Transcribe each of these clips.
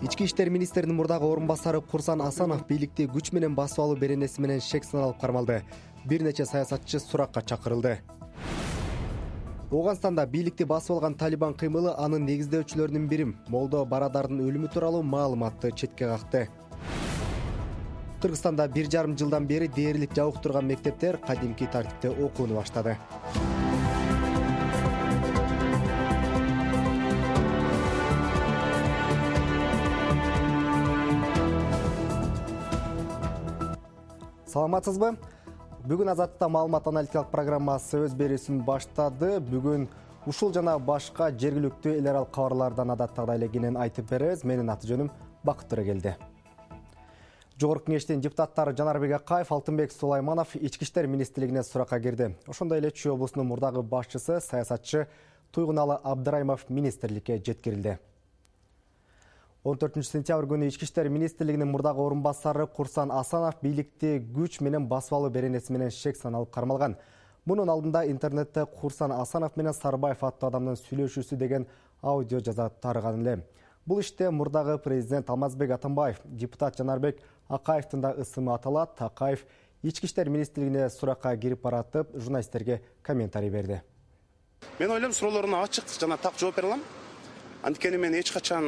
Ички иштер министринин мурдагы орун басары Курсан Асанов бийликти күч менен басып алуу беренеси менен шек саналып кармалды. Бир нече саясатчы суракка чакырылды. Ооганстанда бийликти басып алган Талибан кыймылы анын негиздөөчүлөрүнүн бири Молдо Барадардын өлүмү тууралуу маалыматты четке какты. Кыргызстанда 1,5 жылдан бери дээрлик жабык турган мектептер кадимки тартипте окууну баштады. Саламатсызбы? Бүгүн Азаттыкта маалымат аналитикалык программасы өз берүүсүн баштады. Бүгүн ушул жана башка жергиликтүү эл аралык кабарлардан адаттагыдай эле кенен айтып беребиз. Менин аты жөнүм Бакыт Төрөгелди. Жогорку кеңештин депутаттары Жанарбек Акаев, Алтынбек Сулайманов ички иштер министрлигине суракка кирди. Ошондой эле Чүй облусунун мурдагы башчысы саясатчы Туйгуналы Абдырайымов министрликке жеткирилди. 14 сентябрь күнү ички иштер министрлигинин мурдагы орун басары Курсан Асанов бийликти күч менен басып алуу беренеси менен шек саналып кармалган. Мунун алдында интернетте Курсан Асанов менен Сарбаев аттуу адамдын сүйлөшүүсү деген аудио жаза тараган эле. Бул иште мурдагы президент Алмазбек Атамбаев, депутат Жанарбек Акаевдин да ысымы аталат. Акаев ички иштер министрлигине суракка кирип баратып, журналисттерге комментарий берди. Мен ойлойм, суроолоруна ачык жана так жооп бере алам. Анткени мен эч качан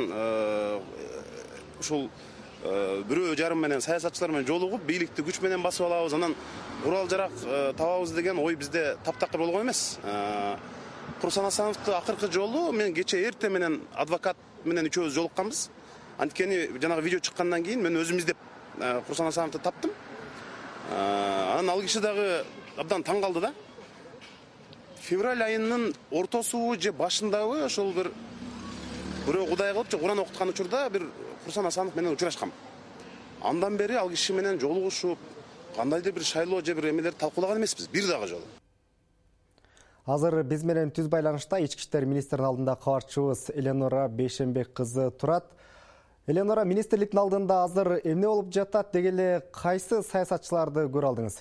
ушул бирөө жарым менен саясатчылар менен жолугуп, бийликти күч менен басып алабыз, анан курал жарак табабыз деген ой бизде таптакыр болгон эмес. Курсан Асановду акыркы жолу мен кече эрте менен адвокат менен үчөөбүз жолукканбыз. Анткени жанагы видео чыккандан кийин мен өзүм издеп Курсан Асановду таптым. Анан ал киши дагы абдан таң калды да. Февраль айынын ортосу же башындабы ошол бирөө Кудай кылып же Куран окуткан учурда бир Курсан Асанов менен учурашкам. Андан бери ал киши менен жолугушуп, кандайдыр бир шайлоо же бир эмелерди талкуулаган эмеспиз, бир дагы жолу. Азыр биз менен түз байланышта ички иштер министринин алдында кабарчыбыз Эленора Бейшенбек кызы турат. Эленора, министрликтин алдында азыр эмне болуп жатат, деги эле кайсы саясатчыларды көрө алдыңыз?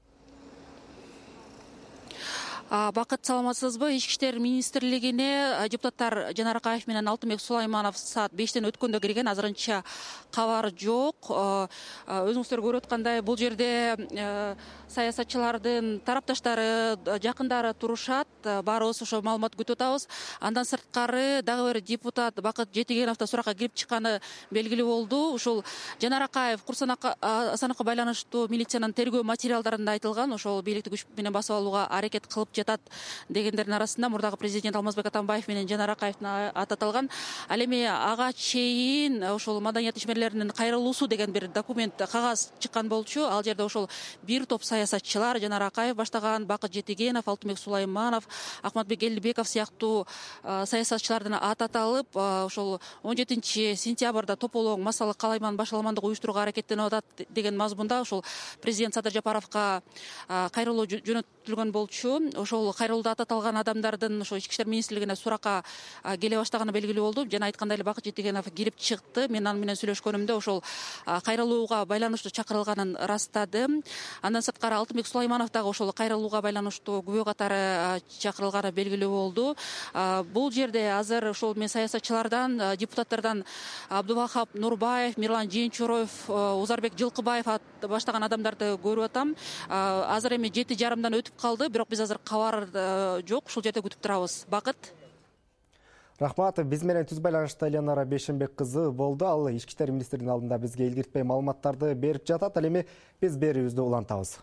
Бакыт, саламатсызбы? Ички иштер министрлигине депутаттар Жанар Акаев менен Алтынбек Сулайманов саат 5-тен өткөндө кирген, азырынча кабар жок. Өзүңүздөр көрүп аткандай, бул жерде саясатчылардын тарапташтары, жакындары турушат. Баарыбыз ошо маалымат күтүп атабыз. Андан сырткары дагы бир депутат Бакыт Жетигенов да суракка кирип чыкканы белгилүү болду. Ушул Жанар Акаев Курсан Асановго байланыштуу милициянын тергөө материалдарында айтылган, ошол бийликти күч менен басып алууга аракет кылып жатат дегендердин арасында мурдагы президент Алмазбек Атамбаев менен Жанар Акаевдин аты аталган. Ал эми ага чейин ошол маданият ишмерлеринин кайрылуусу деген бир документ, кагаз чыккан болчу. Ал жерде ошол бир топ саясатчылар, Жанар Акаев баштаган, Бакыт Жетигенов, Алтынбек Сулайманов, Акматбек Элдибеков сыяктуу саясатчылардын аты аталып, ошол 17 сентябрда тополоң массалык калайман башаламандык уюштурууга аракеттенип атат деген мазмунда ошол президент Садыр Жапаровго кайрылуу жөнөтүлгөн болчу. Ошол кайрылууда аты аталган адамдардын ошо ички иштер министрлигине суракка келе баштаганы белгилүү болду. Жана айткандай эле Бакыт Жетигенов кирип чыкты. Мен аны менен сүйлөшкөнүмдө ошол кайрылууга байланыштуу чакырылганын ырастады. Андан сырткары Алтынбек Сулайманов дагы ошол кайрылууга байланыштуу күбө катары чакырылганы белгилүү болду. Бул жерде азыр ошол мен саясатчылардан, депутаттардан Абдувахап Нурбаев, Мирлан Жээнчуроев, Узарбек Жылкыбаев баштаган адамдарды көрүп атам. Азыр эми 7:30 өтүп калды, бирок биз азыр кабар жок, ушул жерде күтүп турабыз. Бакыт. Рахмат, биз менен түз байланышта Эленора Бейшенбек кызы болду. Ал ички иштер министринин алдында бизге илгиртпей маалыматтарды берип жатат. Ал эми биз берүүбүздү улантабыз.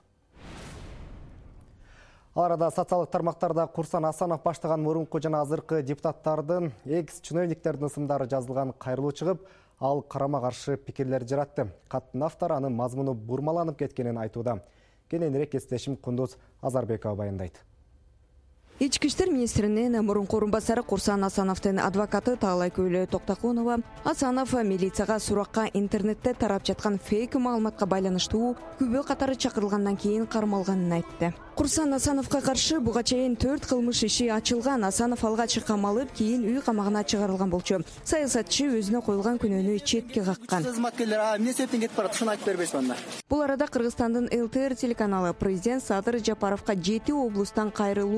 Ал арада социалдык тармактарда Курсан Асанов баштаган мурунку жана азыркы депутаттардын, экс-чиновниктердин ысымдары жазылган кайрылуу чыгып, ал карама каршы пикирлер жаратты. Каттын автору анын мазмуну бурмаланып кеткенин айтууда. Кененирээк эстешим Кундуз Азарбекова баяндайт. Ички иштер министринин мурунку орун басары Курсан Асановдун адвокаты Таалайкүлү Токтакунова Асанов милицияга суракка интернетте тарап жаткан фейк маалыматка байланыштуу күбө катары чакырылгандан кийин кармалганын айтты. Курсан Асановго каршы буга чейин 4 кылмыш иши ачылган. Асанов алгач камалып, кийин үй камагына чыгарылган болчу. Саясатчы өзүнө коюлган күнөөнү четке каккан. Эмне себептен кетип барат, ушуну айтып бербейсиз анда. Бул арада Кыргызстандын ЛТР телеканалы президент Садыр Жапаровго 7 облустан кайрылуу түштү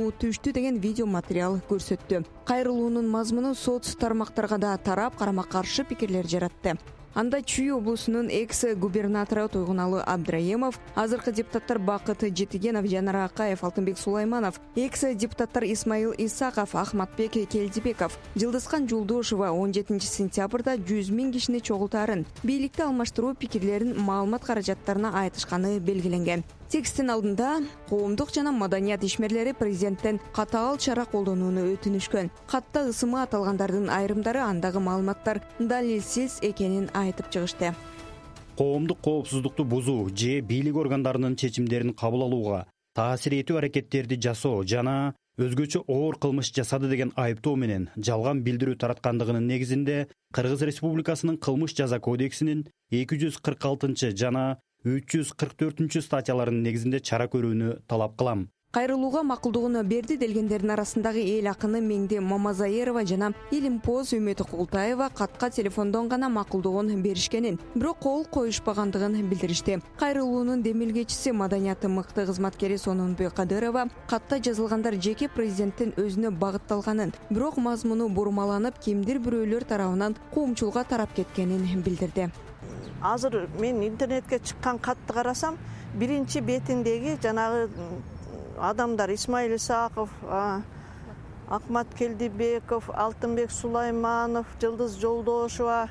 өттү деген видео материал көрсөттү. Кайрылуунун мазмуну соц тармактарга да тарап карама каршы пикирлер жаратты. Анда Чүй облусунун экс-губернатору Тойгуналы Абдраимов, азыркы депутаттар Бакыт Жетигенов, Жанара Акаев, Алтынбек Сулайманов, экс-депутаттар Исмаил Исаков, Ахматбек Келдибеков, Жылдызкан Жулдошова 17 сентябрда 100 000 кишини чогултаарын, бийликти алмаштыруу пикирлерин маалымат каражаттарына айтышканы белгиленген. Текстин алдында коомдук жана маданият ишмерлери президенттен катаал чара колдонууну өтүнүшкөн. Катта ысымы аталгандардын айрымдары андагы маалыматтар далилсиз экенин айтып чыгышты. Коомдук коопсуздукту бузуу же бийлик органдарынын чечимдерин кабыл алууга таасир этүү аракеттерди жасоо жана өзгөчө оор кылмыш жасады деген айыптоо менен жалган билдирүү тараткандыгынын негизинде Кыргыз Республикасынын кылмыш жаза кодексинин 246 жана 344 статьяларынын негизинде чара көрүүнү талап кылам. Кайрылууга макулдугун берди делгендердин арасындагы эл акыны Меңде Мамазаерова жана Илимпоз Үмөтү Култаева катка телефондон гана макулдугун беришкенин, бирок кол коюшпагандыгын билдиришти. Кайрылуунун демилгечиси маданияты мыкты кызматкери Сонунбек Кадырова катта жазылгандар жеке президенттин өзүнө багытталганын, бирок мазмуну бурмаланып, кимдир бирөөлөр тарабынан коомчулукка тарап кеткенин билдирди. Азыр мен интернетке чыккан катты карасам, биринчи бетиндеги жанагы адамдар Исмаил Исаков, Ахмат Келдибеков, Алтынбек Сулайманов, Жылдыз Жолдошова,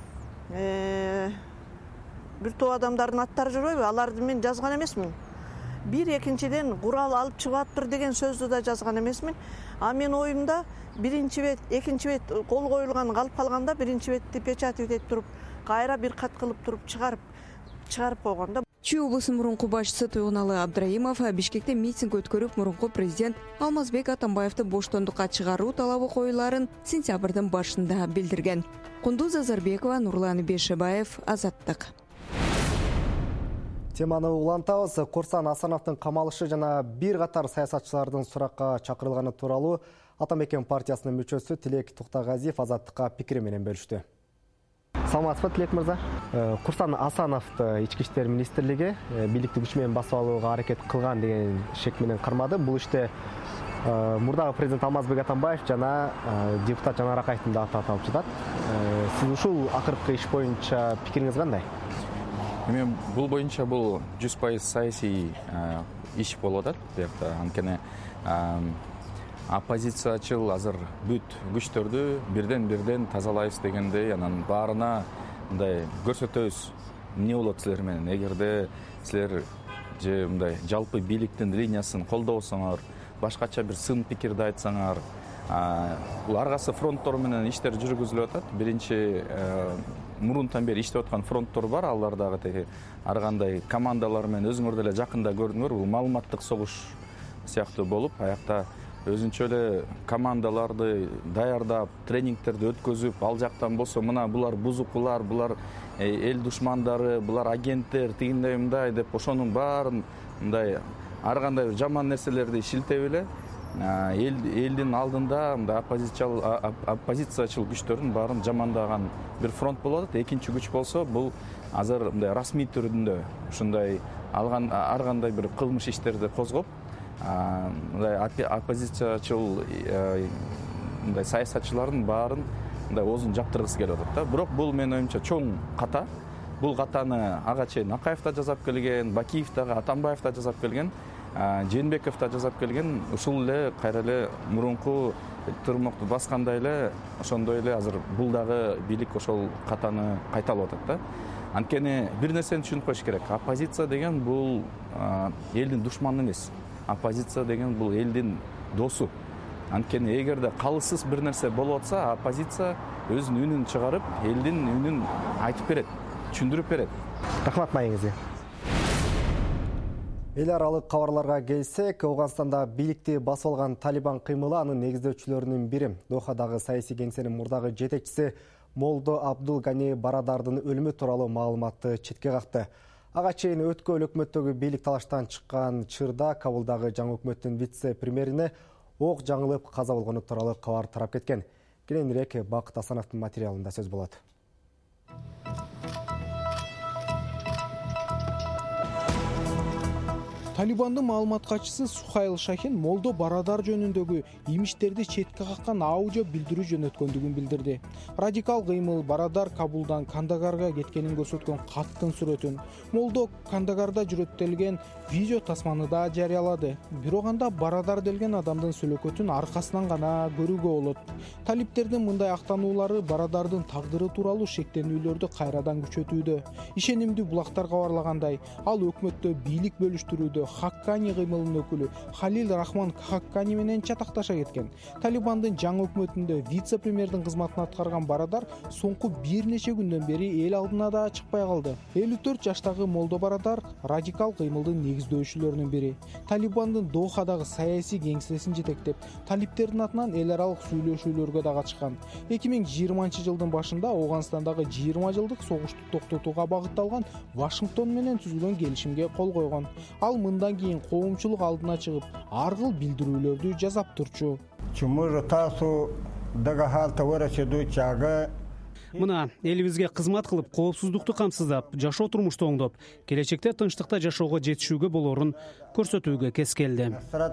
бир топ адамдардын аттары жүрбөйбү? Аларды мен жазган эмесмин. Бир экинчиден курал алып чыгыптыр деген сөздү да жазган эмесмин. А мен оюмда биринчи бет, экинчи бет кол коюлган калып калганда биринчи бетти печатать этип туруп, кайра бир кат кылып туруп чыгарып койгон да. Чүй облусунун мурунку башчысы Тойгуналы Абдраимов Бишкекте митинг өткөрүп, мурунку президент Алмазбек Атамбаевди боштондукка чыгаруу талабы коюларын сентябрдын башында билдирген. Кундуз Азарбекова, Нурлан Бешебаев, Азаттык. Теманы улантабыз. Курсан Асановдун камалышы жана бир катар саясатчылардын суракка чакырылганы тууралуу Атамекен партиясынын мүчөсү Тилек Туктагазиев Азаттыкка пикири менен бөлүштү. Саламатсызбы, Тилек мырза? Курсан Асановду Ички иштер министрлиги бийликти күч менен басып алууга аракет кылган деген шек менен кармады. Бул иште мурдагы президент Алмазбек Атамбаев жана депутат Жанара Акаевдин да аты аталып жатат. Сиз ушул акыркы иш боюнча пикириңиз кандай? Мен бул боюнча бул 100% саясий иш болуп атат. Буякта анткени оппозициячыл азыр бүт күчтөрдү бирден тазалайбыз дегендей, анан баарына мындай көрсөтөбүз эмне болот силер менен. Эгерде силер же мындай жалпы бийликтин линиясын колдобосоңор, башкача бир сын пикирди айтсаңар, бул ар кайсы фронттор менен иштер жүргүзүлүп атат. Биринчи мурунтан бери иштеп аткан фронттор бар, алар дагы теги ар кандай командалар менен өзүңөр деле жакында көрдүңөр. Бул маалыматтык согуш сыяктуу болуп, аякта өзүнчө эле командаларды даярдап, тренингтерди өткөзүп, ал жактан болсо мына булар бузукулар, булар эл душмандары, булар агенттер, тигиндей мындай деп ошонун баарын мындай ар кандай жаман нерселерди шилтеп эле элдин алдында мындай оппозициячыл күчтөрдүн баарын жамандаган бир фронт болуп атат. Экинчи күч болсо бул азыр мындай расмий түрүндө ушундай ар кандай бир кылмыш иштерди козгоп, мындай оппозициячыл мындай саясатчылардын баарын мындай оозун жаптыргысы келип атат да. Бирок бул менин оюмча чоң ката. Бул катаны ага чейин Акаев да жазап келген, Бакиев дагы, Атамбаев да жазап келген, Жээнбеков да жазап келген. Ушул эле кайра эле мурунку турмокту баскандай эле ошондой эле азыр бул дагы бийлик ошол катаны кайталап атат да. Анткени бир нерсени түшүнүп коюш керек. Оппозиция деген бул элдин душманы эмес. Оппозиция деген бул элдин досу. Анткени эгерде калыссыз бир нерсе болуп атса, оппозиция өзүнүн үнүн чыгарып, элдин үнүн айтып берет, түшүндүрүп берет. Рахмат маегиңизге. Эл аралык кабарларга келсек, Ауганстанда бийликти басып алган Талибан кыймылы анын негиздөөчүлөрүнүн бири. Дохадагы саясий кеңсенин мурдагы жетекчиси Молдо Абдул Гани Барадардын өлүмү тууралуу маалыматты четке какты. Ага чейин өткөн өкмөттөгү бийлик талаштан чыккан чырда Кабулдагы жаңы өкмөттүн вице-премьерине ок жаңылып каза болгону тууралуу кабар тарап кеткен. Кийинирээк Бакыт Асановдун материалында сөз болот. Талибандын маалымат катчысы Сухайл Шахин Молдо Барадар жөнүндөгү имиштерди четке каккан аудио билдирүү жөнөткөндүгүн билдирди. Радикал кыймыл Барадар Кабулдан Кандагарга кеткенин көрсөткөн каттын сүрөтүн, Молдо Кандагарда жүрөттөлгөн видео тасманы да жарыялады. Бирок анда Барадар делген адамдын сүлөкөтүн аркасынан гана көрүүгө болот. Талиптердин мындай актануулары Барадардын тагдыры тууралуу шектенүүлөрдү кайрадан күчөтүүдө. Ишенимдүү булактар кабарлагандай, ал өкмөттө бийлик бөлүштүрүүдө Хаккани кыймылынын өкүлү Халил Рахман Хаккани менен чатакташа кеткен. Талибандын жаңы өкмөтүндө вице-премьердин кызматын аткарган Барадар соңку бир нече күндөн бери эл алдына да чыкпай калды. 54 жаштагы Молдо Барадар радикал кыймылдын негиздөөчүлөрүнүн бири. Талибандын Дохадагы саясий кеңсесин жетектеп, талиптердин атынан эл аралык сүйлөшүүлөргө да катышкан. 2020-жылдын башында Ооганстандагы 20 жылдык согушту токтотууга багытталган Вашингтон менен түзүлгөн келишимге кол койгон. Ал мындан кийин коомчулук алдына чыгып, ар кыл билдирүүлөрдү жасап турчу. Мына элибизге кызмат кылып, коопсуздукту камсыздап, жашоо турмушту оңдоп, келечекте тынчтыкта жашоого жетишүүгө болорун көрсөтүүгө кез келди.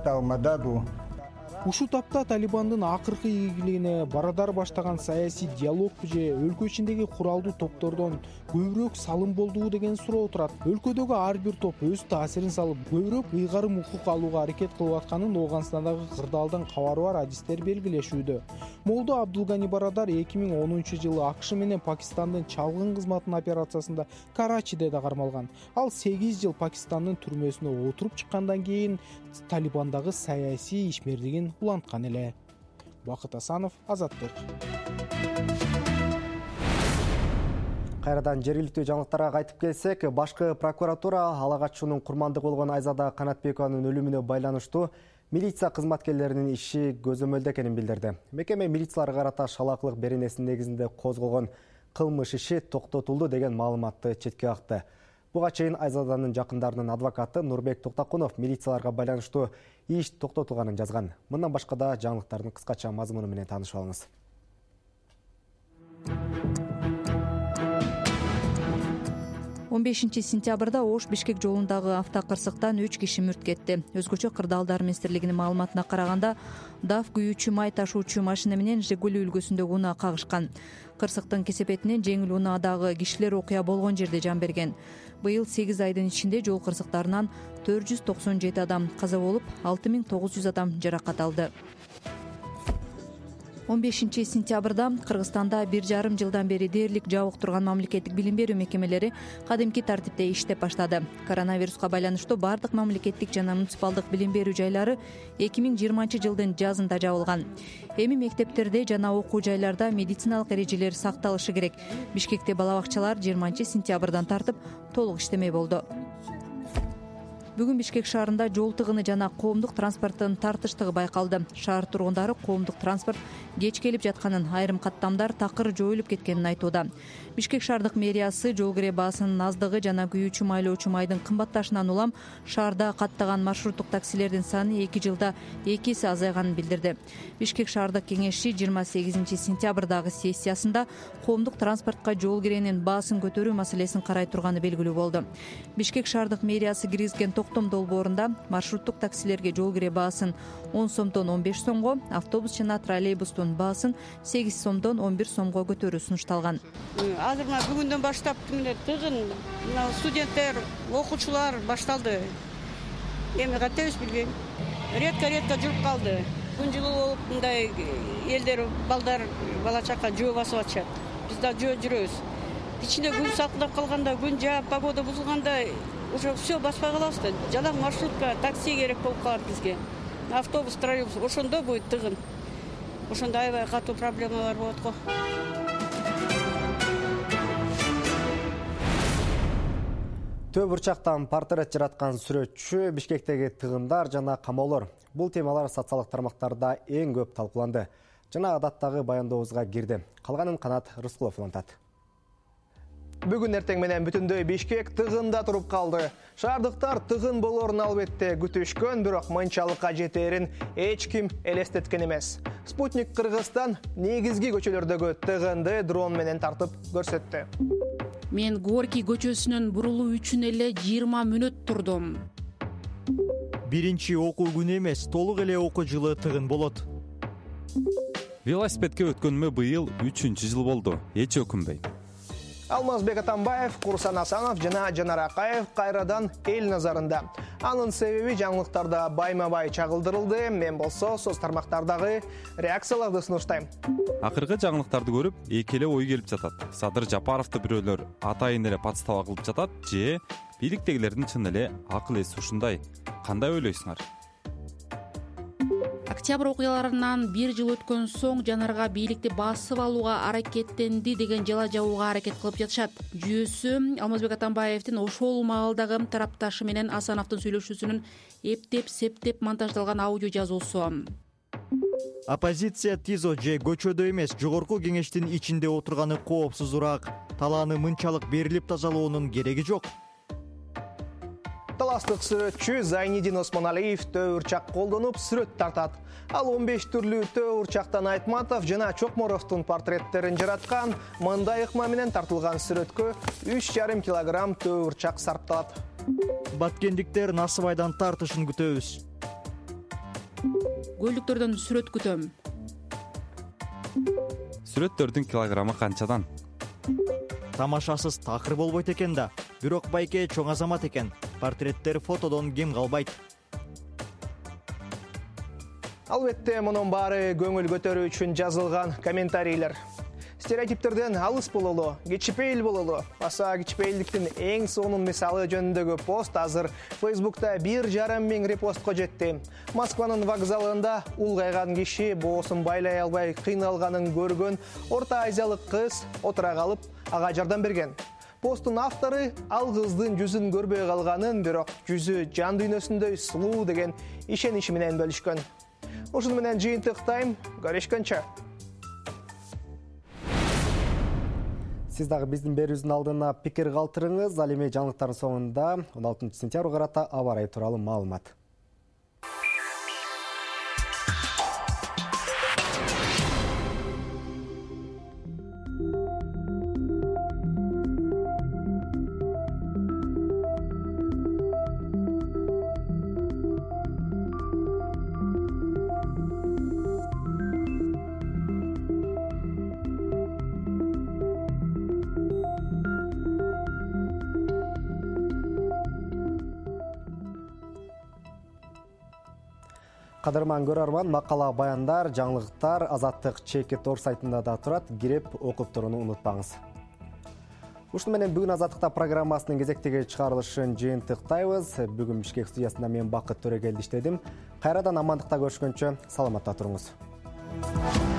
Ушул тапта Талибандын акыркы ийгилигине Барадар баштаган саясий диалог же өлкө ичиндеги куралдуу топтордон көбүрөөк салым болдубу деген суроо турат. Өлкөдөгү ар бир топ өз таасирин салып, көбүрөөк ыйгарым укук алууга аракет кылып атканын Ооганстандагы кырдаалдан кабары бар адистер белгилешүүдө. Молдо Абдулгани Барадар 2010-жылы АКШ менен Пакистандын чалгын кызматынын операциясында Карачиде да кармалган. Ал 8 жыл Пакистандын түрмөсүнө отуруп чыккандан кийин Талибандагы саясий ишмердигин уланткан эле. Бакыт Асанов, Азаттык. Кайрадан жергиликтүү жаңылыктарга кайтып келсек, башкы прокуратура ала качуунун курмандыгы болгон Айзада Канатбекованын өлүмүнө байланыштуу милиция кызматкерлеринин иши көзөмөлдө экенин билдирди. Мекеме милицияларга карата шалаакылык беренесинин негизинде козголгон кылмыш иши токтотулду деген маалыматты четке какты. Буга чейин Айзаданын жакындарынын адвокаты Нурбек Токтакунов милицияларга байланыштуу иш токтотулганын жазган. Мындан башка да жаңылыктардын кыскача мазмуну менен таанышып алыңыз. 15 сентябрда Ош-Бишкек жолундагы автокырсыктан 3 киши мүрт кетти. Өзгөчө Кырдаалдар министрлигинин маалыматына караганда, ДАФ күйүүчү май ташуучу машина менен Жигули үлгүсүндөгү унаа кагышкан. Кырсыктын кесепетинен жеңил унаадагы кишилер окуя болгон жерде жан берген. Быйыл 8 айдын ичинде жол кырсыктарынан 497 адам каза болуп, 6900 адам жаракат алды. 15 сентябрда Кыргызстанда 1,5 жылдан бери дээрлик жабык турган мамлекеттик билим берүү мекемелери кадимки тартипте иштеп баштады. Коронавируска байланыштуу бардык мамлекеттик жана муниципалдык билим берүү жайлары 2020 жылдын жазында жабылган. Эми мектептерде жана окуу жайларда медициналык эрежелер сакталышы керек. Бишкекте бала бакчалар 20 сентябрдан тартып толук иштемей болду. Бүгүн Бишкек шаарында жол тыгыны жана коомдук транспорттун тартыштыгы байкалды. Шаар тургундары коомдук транспорт кеч келип жатканын, айрым каттамдар такыр жоюлуп кеткенин айтууда. Бишкек шаардык мэриясы жол кире баасынын аздыгы жана күйүүчү майлоочу майдын кымбатташынан улам шаарда каттаган маршруттук таксилердин саны 2 жылда 2 эсе азайганын билдирди. Бишкек шаардык кеңеши 28 сентябрдагы сессиясында коомдук транспортко жол киренин баасын көтөрүү маселесин карай турганы белгилүү болду. Бишкек шаардык мэриясы киргизген токтом долбоорунда маршруттук таксилерге жол кире баасын 10 сомдон 15 сомго, автобус жана троллейбустун баасын 8 сомдон 11 сомго көтөрүү сунушталган. Азыр мына бүгүндөн баштап тыгын студенттер, окуучулар башталды. Эми кантебиз билбейм. Редко жүрүп калды. Күн жылуу болуп мындай элдер, балдар, бала чака жөө басып атышат. Биз да жөө жүрөбүз. Ичинде күн салкындап калганда, күн жаап, погода бузулганда уже все баспай калабыз да. Жалаң маршрутка, такси керек болуп калат бизге. Автобус, троллейбус, ошондо будет тыгын. Ошондо аябай катуу проблемалар болот го. Төө бурчактан портрет жараткан сүрөтчү, Бишкектеги тыгындар жана камоолор. Бул темалар социалдык тармактарда эң көп талкууланды. Жана адаттагы баяндообузга кирди. Калганын Канат Рыскулов улантат. Бүгүн эртең менен бүтүндөй Бишкек тыгында туруп калды. Шаардыктар тыгын болорун албетте күтүшкөн, бирок мынчалыкка жетерин эч ким элестеткен эмес. Спутник Кыргызстан негизги көчөлөрдөгү тыгынды дрон менен тартып көрсөттү. Мен Горький көчөсүнөн бурулуу үчүн эле 20 мүнөт турдум. Биринчи окуу күнү эмес, толук эле окуу жылы тыгын болот. Велосипедке өткөнүмө быйыл 3-чү жыл болду. Эч өкүнбөйм. Алмазбек Атамбаев, Курсан Асанов жана Жанар Акаев кайрадан эл назарында. Анын себеби жаңылыктарда байма-бай чагылдырылды. Мен болсо соц тармактардагы реакцияларды сунуштайм. Акыркы жаңылыктарды көрүп, эки эле ой келип жатат. Садыр Жапаровду бирөөлөр атайын эле подстава кылып жатат, же бийликтегилердин чын эле акыл эси ушундай. Кандай ойлойсуңар? Октябрь окуяларынан 1 жыл өткөн соң Жанарга бийликти басып алууга аракеттенди деген жала жабууга аракет кылып жатышат. Жүйөсү Алмазбек Атамбаевдин ошол маалдагы тарапташы менен Асановдун сүйлөшүүсүнүн эптеп-септеп монтаждалган аудио жазуусу. Оппозиция ТИЗО же көчөдө эмес, жогорку кеңештин ичинде отурганы коопсузураак. Талааны мынчалык берилип тазалоонун кереги жок. Таластык сүрөтчү Зайнидин Осмоналиев төөурчак колдонуп сүрөт тартат. Ал 15 түрлүү төөурчактан Айтматов жана Чокморовдун портреттерин жараткан. Мындай ыкма менен тартылган сүрөткө 3,5 килограмм төөурчак сарпталат. Баткендиктер Насыбайдан тартышын күтөбүз. Көлдүктөрдөн сүрөт күтөм. Сүрөттөрдүн килограммы канчадан? Тамашасыз такыр болбойт экен да. Бирок байке чоң азамат экен. Портреттер фотодон кем калбайт. Албетте, мунун баары көңүл көтөрүү үчүн жазылган комментарийлер. Стереотиптерден алыс бололу, кичипейил бололу. Аса кичипейилдиктин эң сонун мисалы жөнүндөгү пост азыр Facebook'та 1,5 миң репостко жетти. Москванын вокзалында улгайган киши боосун байлай албай кыйналганын көргөн Орто Азиялык кыз отура калып, ага жардам берген. Посттун автору ал кыздын жүзүн көрбөй калганын, бирок жүзү жан дүйнөсүндөй сулуу деген ишеничи менен бөлүшкөн. Ушуну менен жыйынтыктайм, көрүшкөнчө. Сиз дагы биздин берүүбүздүн алдына пикир калтырыңыз. Ал эми жаңылыктардын соңунда 16 сентябрга карата аба ырайы тууралуу маалымат. Кадырман көрөрман, макала, баяндар, жаңылыктар Азаттык Чекит.org сайтында да турат. Кирип окуп турууну унутпаңыз. Ушуну менен бүгүн Азаттыкта программасынын кезектеги чыгарылышын жыйынтыктайбыз. Бүгүн Бишкек студиясында мен Бакыт Төрөгелди иштедим. Кайрадан амандыкта көрүшкөнчө саламатта туруңуз.